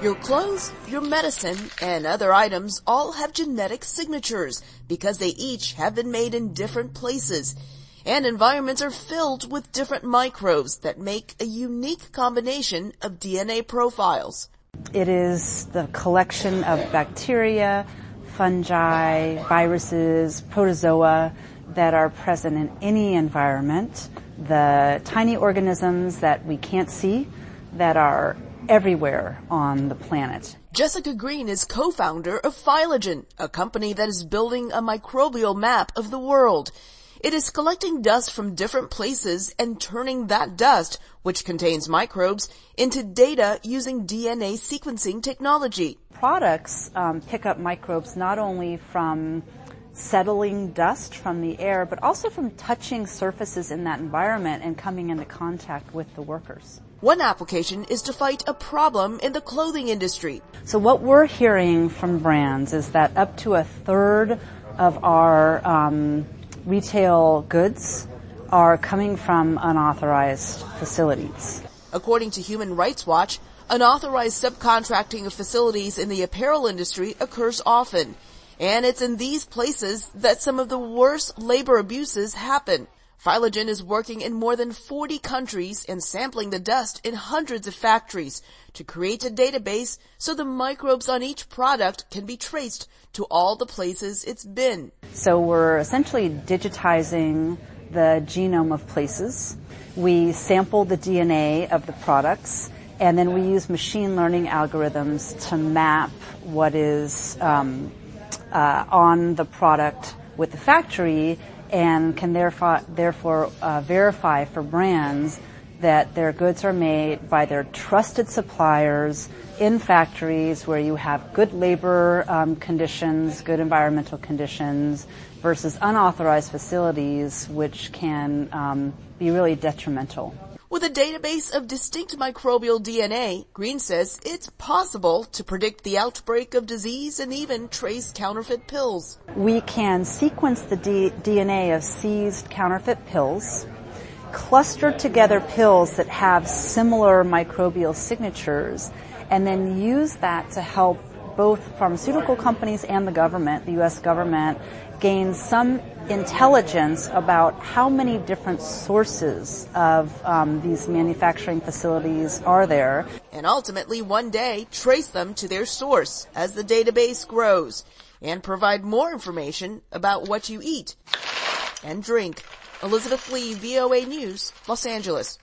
Your clothes, your medicine, and other items all have genetic signatures because they each have been made in different places. And environments are filled with different microbes that make a unique combination of DNA profiles. It is the collection of bacteria, fungi, viruses, protozoa that are present in any environment, the tiny organisms that we can't see that are everywhere on the planet. Jessica Green is co-founder of Phylogen, a company that is building a microbial map of the world. It is collecting dust from different places and turning that dust, which contains microbes, into data using DNA sequencing technology. Products pick up microbes not only from settling dust from the air, but also from touching surfaces in that environment and coming into contact with the workers. One application is to fight a problem in the clothing industry. So what we're hearing from brands is that up to a third of our retail goods are coming from unauthorized facilities. According to Human Rights Watch, unauthorized subcontracting of facilities in the apparel industry occurs often, and it's in these places that some of the worst labor abuses happen. Phylogen is working in more than 40 countries and sampling the dust in hundreds of factories to create a database so the microbes on each product can be traced to all the places it's been. So we're essentially digitizing the genome of places. We sample the DNA of the products, and then we use machine learning algorithms to map what is on the product with the factory, and can therefore verify for brands that their goods are made by their trusted suppliers in factories where you have good labor conditions, good environmental conditions, versus unauthorized facilities, which can be really detrimental. With a database of distinct microbial DNA, Green says it's possible to predict the outbreak of disease and even trace counterfeit pills. We can sequence the DNA of seized counterfeit pills, cluster together pills that have similar microbial signatures, and then use that to help both pharmaceutical companies and the government, the U.S. government, gain some intelligence about how many different sources of these manufacturing facilities are there. And ultimately, one day, trace them to their source as the database grows and provide more information about what you eat and drink. Elizabeth Lee, VOA News, Los Angeles.